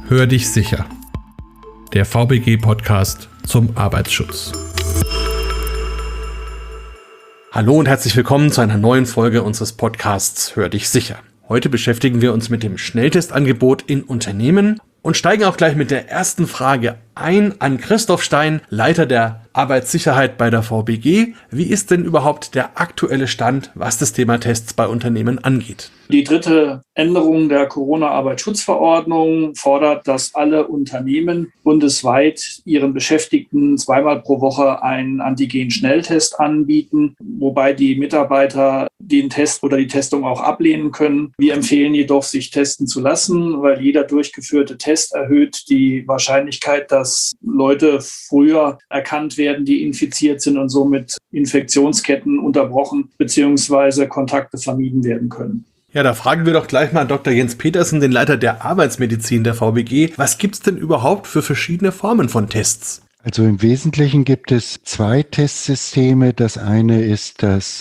Hör dich sicher. Der VBG-Podcast zum Arbeitsschutz. Hallo und herzlich willkommen zu einer neuen Folge unseres Podcasts Hör dich sicher. Heute beschäftigen wir uns mit dem Schnelltestangebot in Unternehmen und steigen auch gleich mit der ersten Frage ein an Christoph Stein, Leiter der Arbeitssicherheit bei der VBG. Wie ist denn überhaupt der aktuelle Stand, was das Thema Tests bei Unternehmen angeht? Die dritte Änderung der Corona-Arbeitsschutzverordnung fordert, dass alle Unternehmen bundesweit ihren Beschäftigten zweimal pro Woche einen Antigen-Schnelltest anbieten, wobei die Mitarbeiter den Test oder die Testung auch ablehnen können. Wir empfehlen jedoch, sich testen zu lassen, weil jeder durchgeführte Test erhöht die Wahrscheinlichkeit, dass Leute früher erkannt werden, die infiziert sind und somit Infektionsketten unterbrochen bzw. Kontakte vermieden werden können. Ja, da fragen wir doch gleich mal Dr. Jens Petersen, den Leiter der Arbeitsmedizin der VBG. Was gibt's denn überhaupt für verschiedene Formen von Tests? Also im Wesentlichen gibt es zwei Testsysteme. Das eine ist das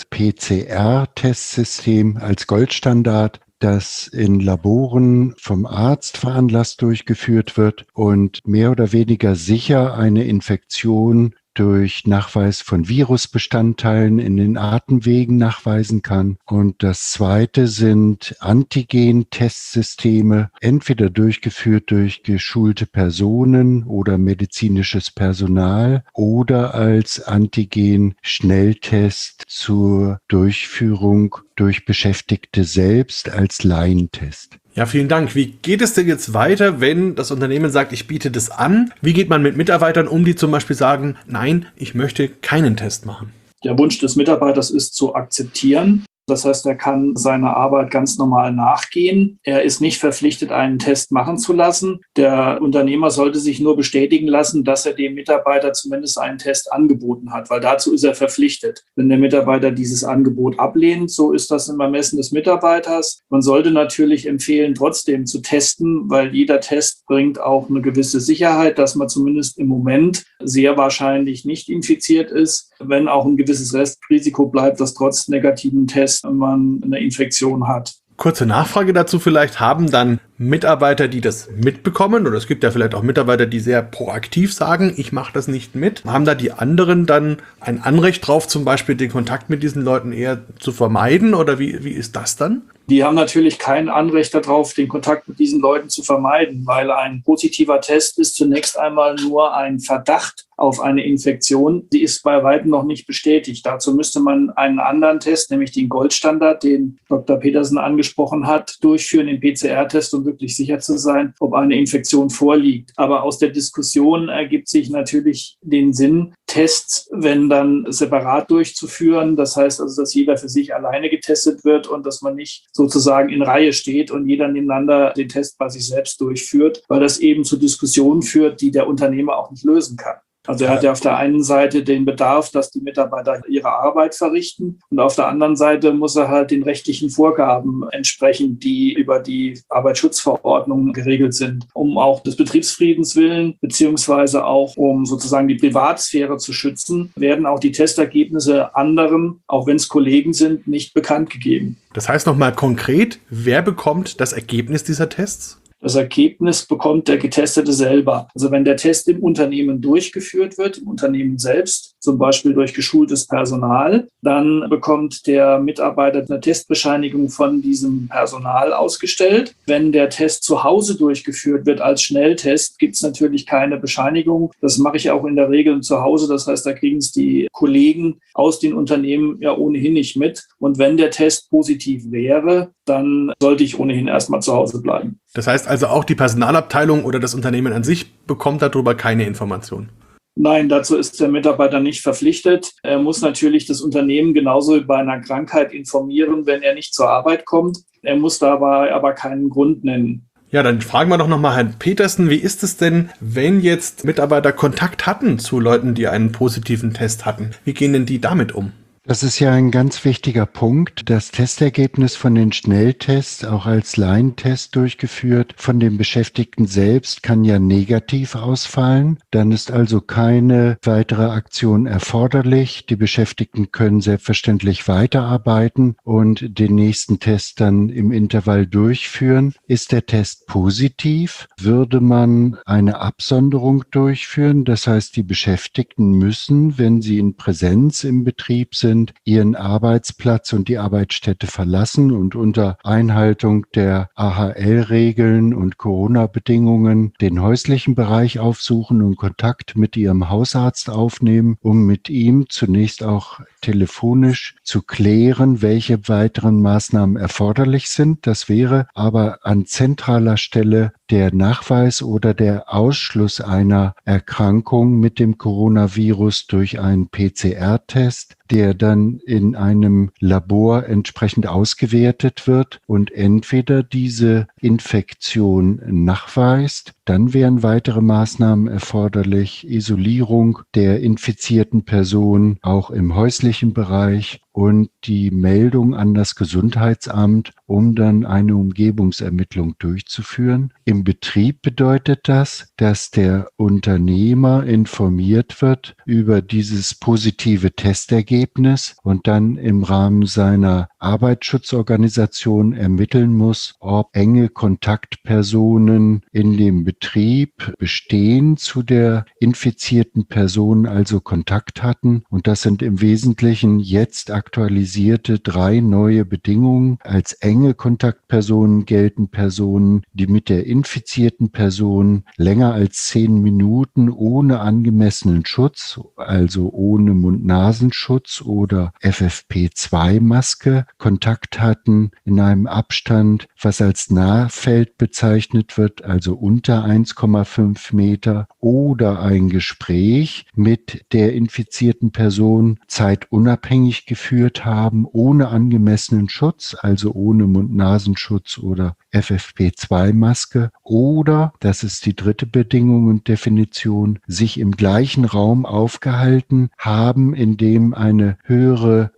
PCR-Testsystem als Goldstandard, das in Laboren vom Arzt veranlasst durchgeführt wird und mehr oder weniger sicher eine Infektion durch Nachweis von Virusbestandteilen in den Atemwegen nachweisen kann. Und das zweite sind Antigen-Testsysteme, entweder durchgeführt durch geschulte Personen oder medizinisches Personal oder als Antigen-Schnelltest zur Durchführung durch Beschäftigte selbst als Laientest. Ja, vielen Dank. Wie geht es denn jetzt weiter, wenn das Unternehmen sagt, ich biete das an? Wie geht man mit Mitarbeitern um, die zum Beispiel sagen, nein, ich möchte keinen Test machen? Der Wunsch des Mitarbeiters ist zu akzeptieren. Das heißt, er kann seiner Arbeit ganz normal nachgehen. Er ist nicht verpflichtet, einen Test machen zu lassen. Der Unternehmer sollte sich nur bestätigen lassen, dass er dem Mitarbeiter zumindest einen Test angeboten hat, weil dazu ist er verpflichtet. Wenn der Mitarbeiter dieses Angebot ablehnt, so ist das im Ermessen des Mitarbeiters. Man sollte natürlich empfehlen, trotzdem zu testen, weil jeder Test bringt auch eine gewisse Sicherheit, dass man zumindest im Moment sehr wahrscheinlich nicht infiziert ist, wenn auch ein gewisses Restrisiko bleibt, dass trotz negativen Tests man eine Infektion hat. Kurze Nachfrage dazu vielleicht, haben dann Mitarbeiter, die das mitbekommen, oder es gibt ja vielleicht auch Mitarbeiter, die sehr proaktiv sagen, ich mache das nicht mit, haben da die anderen dann ein Anrecht drauf, zum Beispiel den Kontakt mit diesen Leuten eher zu vermeiden, oder wie ist das dann? Die haben natürlich kein Anrecht darauf, den Kontakt mit diesen Leuten zu vermeiden, weil ein positiver Test ist zunächst einmal nur ein Verdacht auf eine Infektion. Die ist bei weitem noch nicht bestätigt. Dazu müsste man einen anderen Test, nämlich den Goldstandard, den Dr. Petersen angesprochen hat, durchführen, den PCR-Test, um wirklich sicher zu sein, ob eine Infektion vorliegt. Aber aus der Diskussion ergibt sich natürlich den Sinn, Tests, wenn dann separat durchzuführen. Das heißt also, dass jeder für sich alleine getestet wird und dass man nicht sozusagen in Reihe steht und jeder nebeneinander den Test bei sich selbst durchführt, weil das eben zu Diskussionen führt, die der Unternehmer auch nicht lösen kann. Also er hat ja auf der einen Seite den Bedarf, dass die Mitarbeiter ihre Arbeit verrichten und auf der anderen Seite muss er halt den rechtlichen Vorgaben entsprechen, die über die Arbeitsschutzverordnung geregelt sind, um auch des Betriebsfriedens willen beziehungsweise auch um sozusagen die Privatsphäre zu schützen, werden auch die Testergebnisse anderen, auch wenn es Kollegen sind, nicht bekannt gegeben. Das heißt nochmal konkret, wer bekommt das Ergebnis dieser Tests? Das Ergebnis bekommt der Getestete selber. Also wenn der Test im Unternehmen durchgeführt wird, im Unternehmen selbst, zum Beispiel durch geschultes Personal, dann bekommt der Mitarbeiter eine Testbescheinigung von diesem Personal ausgestellt. Wenn der Test zu Hause durchgeführt wird als Schnelltest, gibt es natürlich keine Bescheinigung. Das mache ich auch in der Regel zu Hause. Das heißt, da kriegen es die Kollegen aus den Unternehmen ja ohnehin nicht mit. Und wenn der Test positiv wäre, dann sollte ich ohnehin erstmal zu Hause bleiben. Das heißt also auch die Personalabteilung oder das Unternehmen an sich bekommt darüber keine Information? Nein, dazu ist der Mitarbeiter nicht verpflichtet. Er muss natürlich das Unternehmen genauso wie bei einer Krankheit informieren, wenn er nicht zur Arbeit kommt. Er muss dabei aber keinen Grund nennen. Ja, dann fragen wir doch nochmal Herrn Petersen, wie ist es denn, wenn jetzt Mitarbeiter Kontakt hatten zu Leuten, die einen positiven Test hatten? Wie gehen denn die damit um? Das ist ja ein ganz wichtiger Punkt. Das Testergebnis von den Schnelltests, auch als Laientest durchgeführt, von den Beschäftigten selbst, kann ja negativ ausfallen. Dann ist also keine weitere Aktion erforderlich. Die Beschäftigten können selbstverständlich weiterarbeiten und den nächsten Test dann im Intervall durchführen. Ist der Test positiv, würde man eine Absonderung durchführen. Das heißt, die Beschäftigten müssen, wenn sie in Präsenz im Betrieb sind, ihren Arbeitsplatz und die Arbeitsstätte verlassen und unter Einhaltung der AHL-Regeln und Corona-Bedingungen den häuslichen Bereich aufsuchen und Kontakt mit ihrem Hausarzt aufnehmen, um mit ihm zunächst auch telefonisch zu klären, welche weiteren Maßnahmen erforderlich sind. Das wäre aber an zentraler Stelle der Nachweis oder der Ausschluss einer Erkrankung mit dem Coronavirus durch einen PCR-Test, der dann in einem Labor entsprechend ausgewertet wird und entweder diese Infektion nachweist, dann wären weitere Maßnahmen erforderlich, Isolierung der infizierten Person auch im häuslichen Bereich und die Meldung an das Gesundheitsamt, um dann eine Umgebungsermittlung durchzuführen. Im Betrieb bedeutet das, dass der Unternehmer informiert wird über dieses positive Testergebnis und dann im Rahmen seiner Arbeitsschutzorganisation ermitteln muss, ob enge Kontaktpersonen in dem Betrieb bestehen zu der infizierten Person, also Kontakt hatten. Und das sind im Wesentlichen jetzt aktualisierte 3 neue Bedingungen. Als enge Kontaktpersonen gelten Personen, die mit der infizierten Person länger als 10 Minuten ohne angemessenen Schutz, also ohne Mund-Nasenschutz oder FFP2-Maske, Kontakt hatten in einem Abstand, was als Nahfeld bezeichnet wird, also unter 1,5 Meter, oder ein Gespräch mit der infizierten Person zeitunabhängig geführt haben, ohne angemessenen Schutz, also ohne Mund-Nasenschutz oder FFP2-Maske, oder, das ist die dritte Bedingung und Definition, sich im gleichen Raum aufgehalten haben, in dem eine höhere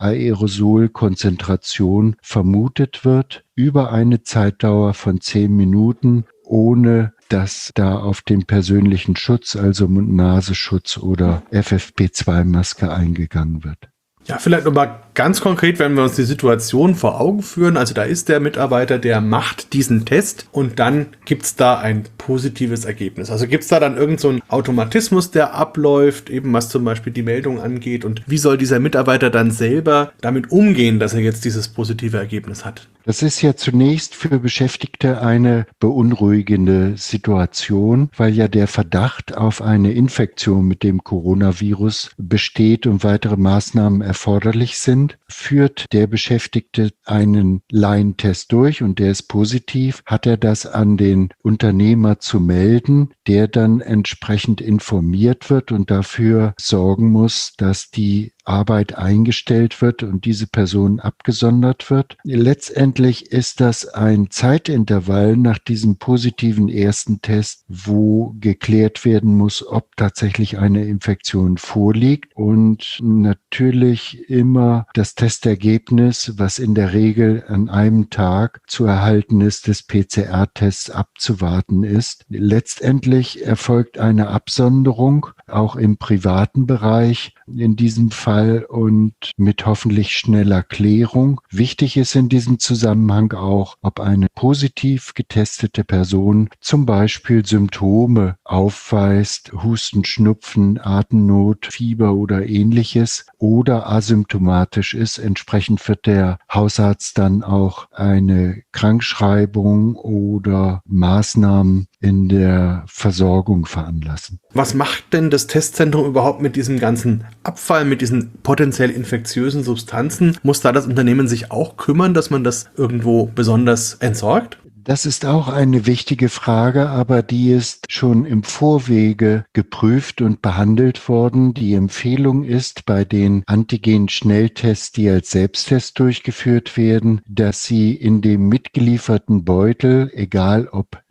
Aerosolkonzentration vermutet wird, über eine Zeitdauer von 10 Minuten, ohne dass da auf den persönlichen Schutz, also Mund-Nasenschutz oder FFP2-Maske eingegangen wird. Ja, vielleicht nochmal ganz konkret, wenn wir uns die Situation vor Augen führen. Also da ist der Mitarbeiter, der macht diesen Test und dann gibt's da ein positives Ergebnis. Also gibt's da dann irgend so einen Automatismus, der abläuft, eben was zum Beispiel die Meldung angeht. Und wie soll dieser Mitarbeiter dann selber damit umgehen, dass er jetzt dieses positive Ergebnis hat? Das ist ja zunächst für Beschäftigte eine beunruhigende Situation, weil ja der Verdacht auf eine Infektion mit dem Coronavirus besteht und weitere Maßnahmen erforderlich sind. Führt der Beschäftigte einen Laientest durch und der ist positiv, hat er das an den Unternehmer zu melden, der dann entsprechend informiert wird und dafür sorgen muss, dass die Arbeit eingestellt wird und diese Person abgesondert wird. Letztendlich ist das ein Zeitintervall nach diesem positiven ersten Test, wo geklärt werden muss, ob tatsächlich eine Infektion vorliegt und natürlich immer das Testergebnis, was in der Regel an einem Tag zu erhalten ist, des PCR-Tests abzuwarten ist. Letztendlich erfolgt eine Absonderung, auch im privaten Bereich in diesem Fall und mit hoffentlich schneller Klärung. Wichtig ist in diesem Zusammenhang auch, ob eine positiv getestete Person zum Beispiel Symptome aufweist, Husten, Schnupfen, Atemnot, Fieber oder ähnliches oder asymptomatisch ist. Entsprechend wird der Hausarzt dann auch eine Krankschreibung oder Maßnahmen in der Versorgung veranlassen. Was macht denn das Testzentrum überhaupt mit diesem ganzen Abfall, mit diesen potenziell infektiösen Substanzen? Muss da das Unternehmen sich auch kümmern, dass man das irgendwo besonders entsorgt? Das ist auch eine wichtige Frage, aber die ist schon im Vorwege geprüft und behandelt worden. Die Empfehlung ist bei den Antigen-Schnelltests, die als Selbsttest durchgeführt werden, dass sie in dem mitgelieferten Beutel, egal ob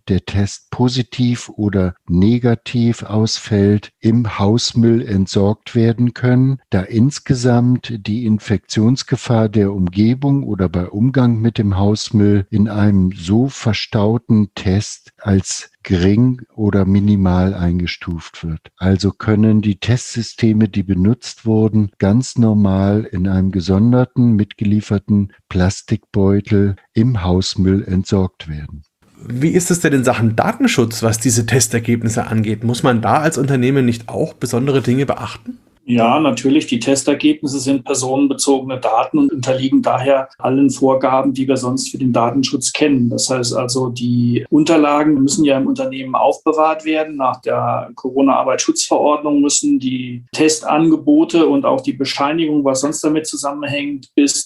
der Test positiv oder negativ ausfällt, im Hausmüll entsorgt werden können, da insgesamt die Infektionsgefahr der Umgebung oder bei Umgang mit dem Hausmüll in einem so verstauten Test als gering oder minimal eingestuft wird. Also können die Testsysteme, die benutzt wurden, ganz normal in einem gesonderten, mitgelieferten Plastikbeutel im Hausmüll entsorgt werden. Wie ist es denn in Sachen Datenschutz, was diese Testergebnisse angeht? Muss man da als Unternehmen nicht auch besondere Dinge beachten? Ja, natürlich. Die Testergebnisse sind personenbezogene Daten und unterliegen daher allen Vorgaben, die wir sonst für den Datenschutz kennen. Das heißt also, die Unterlagen müssen ja im Unternehmen aufbewahrt werden. Nach der Corona-Arbeitsschutzverordnung müssen die Testangebote und auch die Bescheinigung, was sonst damit zusammenhängt, bis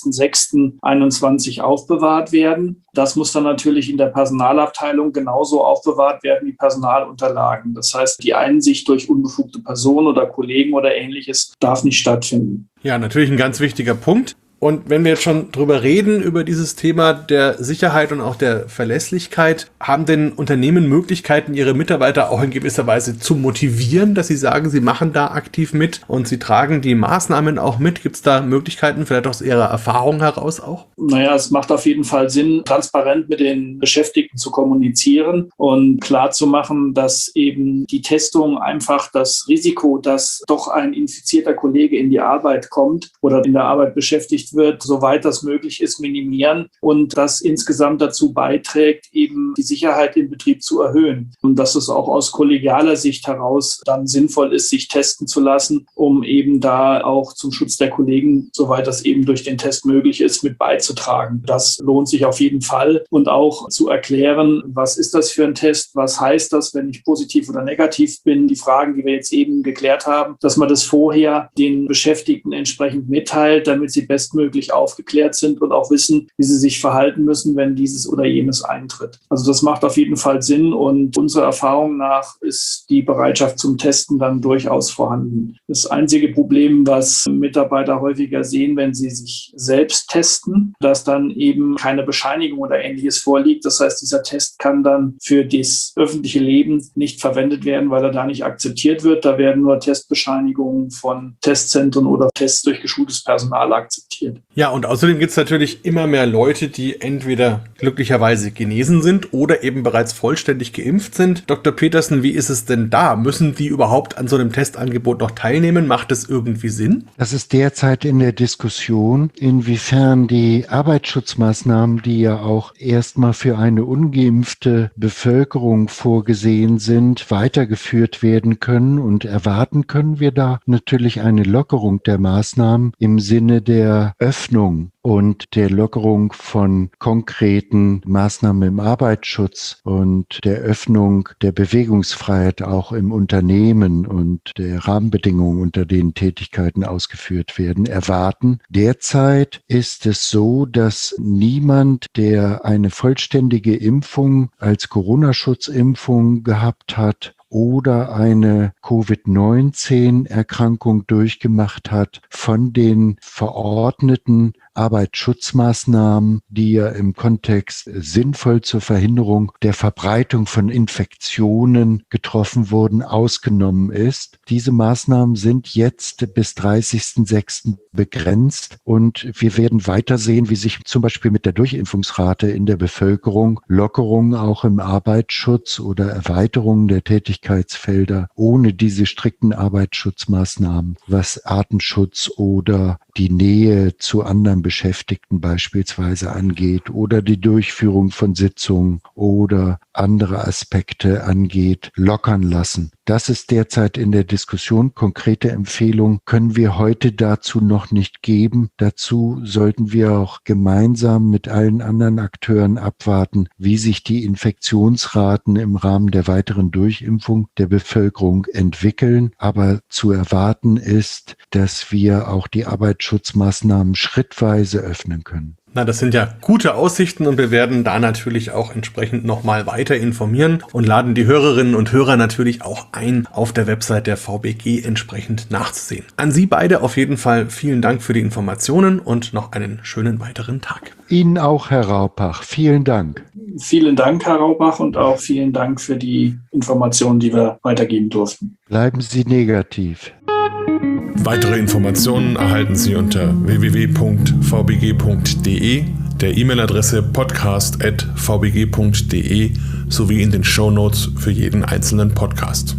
30.06.21 aufbewahrt werden. Das muss dann natürlich in der Personalabteilung genauso aufbewahrt werden wie Personalunterlagen. Das heißt, die Einsicht durch unbefugte Personen oder Kollegen oder Ähnliches darf nicht stattfinden. Ja, natürlich ein ganz wichtiger Punkt. Und wenn wir jetzt schon drüber reden, über dieses Thema der Sicherheit und auch der Verlässlichkeit, haben denn Unternehmen Möglichkeiten, ihre Mitarbeiter auch in gewisser Weise zu motivieren, dass sie sagen, sie machen da aktiv mit und sie tragen die Maßnahmen auch mit? Gibt es da Möglichkeiten, vielleicht aus Ihrer Erfahrung heraus auch? Naja, es macht auf jeden Fall Sinn, transparent mit den Beschäftigten zu kommunizieren und klarzumachen, dass eben die Testung einfach das Risiko, dass doch ein infizierter Kollege in die Arbeit kommt oder in der Arbeit beschäftigt wird, soweit das möglich ist, minimieren und das insgesamt dazu beiträgt, eben die Sicherheit im Betrieb zu erhöhen. Und dass es auch aus kollegialer Sicht heraus dann sinnvoll ist, sich testen zu lassen, um eben da auch zum Schutz der Kollegen, soweit das eben durch den Test möglich ist, mit beizutragen. Das lohnt sich auf jeden Fall und auch zu erklären, was ist das für ein Test, was heißt das, wenn ich positiv oder negativ bin, die Fragen, die wir jetzt eben geklärt haben, dass man das vorher den Beschäftigten entsprechend mitteilt, damit sie bestmöglich aufgeklärt sind und auch wissen, wie sie sich verhalten müssen, wenn dieses oder jenes eintritt. Also das macht auf jeden Fall Sinn und unserer Erfahrung nach ist die Bereitschaft zum Testen dann durchaus vorhanden. Das einzige Problem, was Mitarbeiter häufiger sehen, wenn sie sich selbst testen, dass dann eben keine Bescheinigung oder Ähnliches vorliegt. Das heißt, dieser Test kann dann für das öffentliche Leben nicht verwendet werden, weil er da nicht akzeptiert wird. Da werden nur Testbescheinigungen von Testzentren oder Tests durch geschultes Personal akzeptiert. Ja, und außerdem gibt es natürlich immer mehr Leute, die entweder glücklicherweise genesen sind oder eben bereits vollständig geimpft sind. Dr. Petersen, wie ist es denn da? Müssen die überhaupt an so einem Testangebot noch teilnehmen? Macht es irgendwie Sinn? Das ist derzeit in der Diskussion, inwiefern die Arbeitsschutzmaßnahmen, die ja auch erstmal für eine ungeimpfte Bevölkerung vorgesehen sind, weitergeführt werden können. Und erwarten können wir da natürlich eine Lockerung der Maßnahmen im Sinne der Öffnung und der Lockerung von konkreten Maßnahmen im Arbeitsschutz und der Öffnung der Bewegungsfreiheit auch im Unternehmen und der Rahmenbedingungen, unter denen Tätigkeiten ausgeführt werden, erwarten. Derzeit ist es so, dass niemand, der eine vollständige Impfung als Corona-Schutzimpfung gehabt hat, oder eine Covid-19-Erkrankung durchgemacht hat, von den verordneten Arbeitsschutzmaßnahmen, die ja im Kontext sinnvoll zur Verhinderung der Verbreitung von Infektionen getroffen wurden, ausgenommen ist. Diese Maßnahmen sind jetzt bis 30.06. begrenzt und wir werden weiter sehen, wie sich zum Beispiel mit der Durchimpfungsrate in der Bevölkerung Lockerungen auch im Arbeitsschutz oder Erweiterungen der Tätigkeitsfelder ohne diese strikten Arbeitsschutzmaßnahmen, was Artenschutz oder die Nähe zu anderen Beschäftigten beispielsweise angeht oder die Durchführung von Sitzungen oder andere Aspekte angeht, lockern lassen. Das ist derzeit in der Diskussion. Konkrete Empfehlungen können wir heute dazu noch nicht geben. Dazu sollten wir auch gemeinsam mit allen anderen Akteuren abwarten, wie sich die Infektionsraten im Rahmen der weiteren Durchimpfung der Bevölkerung entwickeln. Aber zu erwarten ist, dass wir auch die Arbeitsschutzmaßnahmen schrittweise Kreise öffnen können. Na, das sind ja gute Aussichten und wir werden da natürlich auch entsprechend nochmal weiter informieren und laden die Hörerinnen und Hörer natürlich auch ein, auf der Website der VBG entsprechend nachzusehen. An Sie beide auf jeden Fall vielen Dank für die Informationen und noch einen schönen weiteren Tag. Ihnen auch, Herr Raupach. Vielen Dank. Vielen Dank, Herr Raupach, und auch vielen Dank für die Informationen, die wir weitergeben durften. Bleiben Sie negativ. Weitere Informationen erhalten Sie unter www.vbg.de, der E-Mail-Adresse podcast@vbg.de sowie in den Shownotes für jeden einzelnen Podcast.